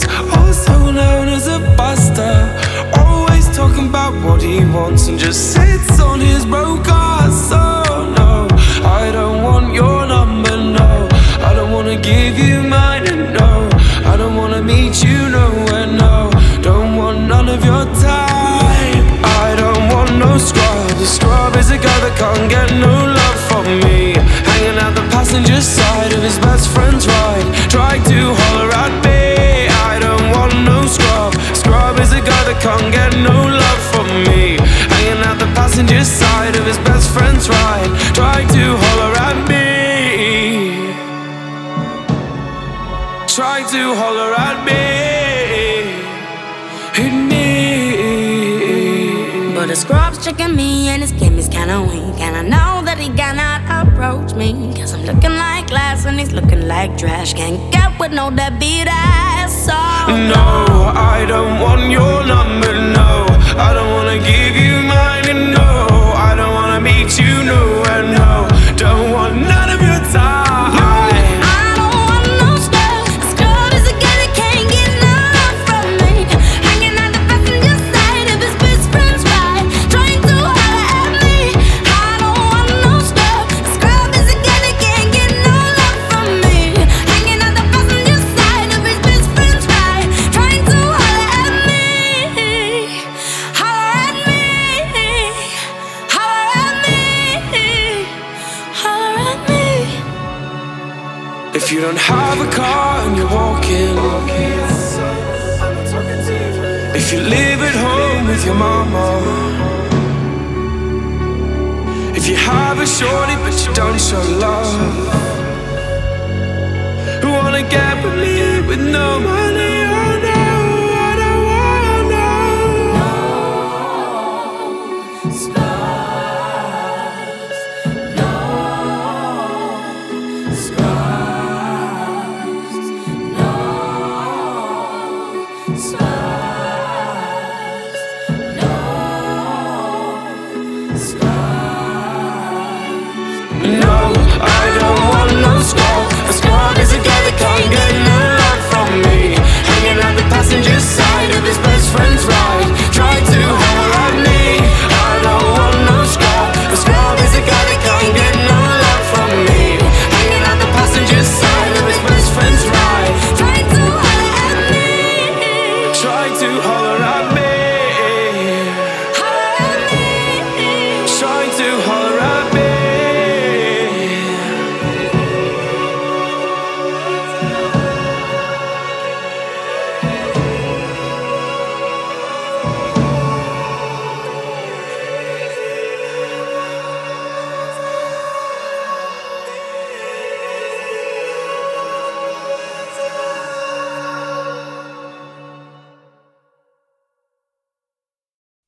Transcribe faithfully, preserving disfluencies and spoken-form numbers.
also known as a buster. Always talking about what he wants and just sits on his broke ass. Oh no, I don't want your number, no. I don't wanna give you mine, and no, I don't wanna meet you nowhere, no. Don't want none of your time. I don't want no scrub. The scrub is a guy that can't get no love from me. Hanging out the passenger side of his best friend's ride, trying to holler at me. I don't want no scrub. Scrub is a guy that can't get no love from me. Hanging out the passenger side of his best friend's ride, trying to holler at me. Trying to holler at me. Hit me. But the scrub's checking me and his game is kinda weak, and I know that he cannot approach me, cause I'm looking like glass and he's looking like trash. Can't get with no deadbeat ass, so no, I don't want your number, no. I don't wanna give you mine, and no, I don't wanna meet you nowhere, no. Don't want none of your time. If you don't have a car and you're walking, if you live at home with your mama, if you have a shorty but you don't show love, who wanna get with me with no money?